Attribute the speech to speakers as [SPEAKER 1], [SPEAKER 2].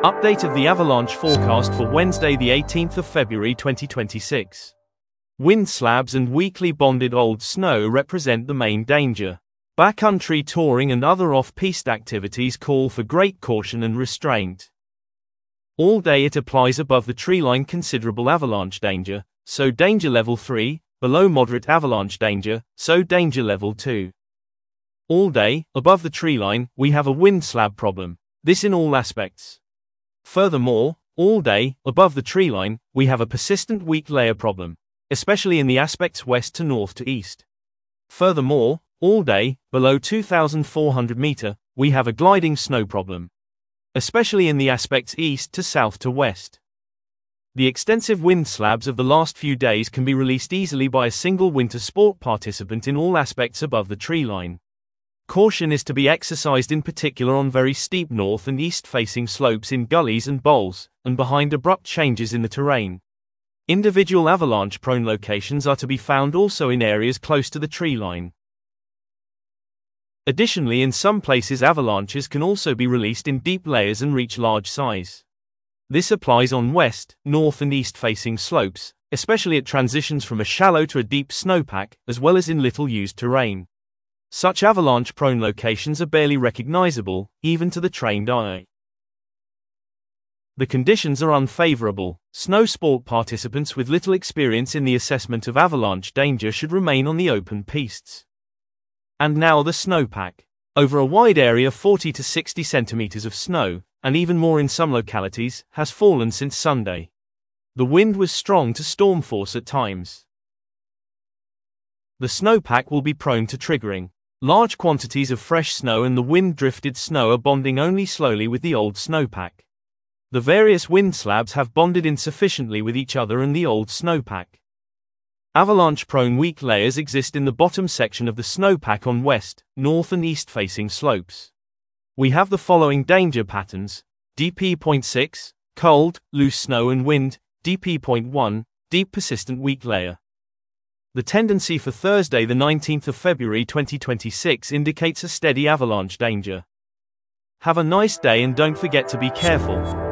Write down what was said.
[SPEAKER 1] Update of the avalanche forecast for Wednesday the 18th of February 2026. Wind slabs and weakly bonded old snow represent the main danger. Backcountry touring and other off-piste activities call for great caution and restraint. All day it applies above the treeline considerable avalanche danger, so danger level 3, below moderate avalanche danger, so danger level 2. All day, above the treeline, we have a wind slab problem, this in all aspects. Furthermore, all day, above the treeline, we have a persistent weak layer problem, especially in the aspects west to north to east. Furthermore, all day, below 2,400 meter, we have a gliding snow problem, especially in the aspects east to south to west. The extensive wind slabs of the last few days can be released easily by a single winter sport participant in all aspects above the treeline. Caution is to be exercised in particular on very steep north and east-facing slopes in gullies and bowls, and behind abrupt changes in the terrain. Individual avalanche-prone locations are to be found also in areas close to the treeline. Additionally, in some places avalanches can also be released in deep layers and reach large size. This applies on west, north and east-facing slopes, especially at transitions from a shallow to a deep snowpack, as well as in little-used terrain. Such avalanche-prone locations are barely recognizable, even to the trained eye. The conditions are unfavorable. Snow sport participants with little experience in the assessment of avalanche danger should remain on the open pistes. And now the snowpack. Over a wide area 40 to 60 centimeters of snow, and even more in some localities, has fallen since Sunday. The wind was strong to storm force at times. The snowpack will be prone to triggering. Large quantities of fresh snow and the wind-drifted snow are bonding only slowly with the old snowpack. The various wind slabs have bonded insufficiently with each other and the old snowpack. Avalanche-prone weak layers exist in the bottom section of the snowpack on west, north and east-facing slopes. We have the following danger patterns: DP.6, cold, loose snow and wind; DP.1, deep persistent weak layer. The tendency for Thursday the 19th of February 2026 indicates a steady avalanche danger. Have a nice day and don't forget to be careful.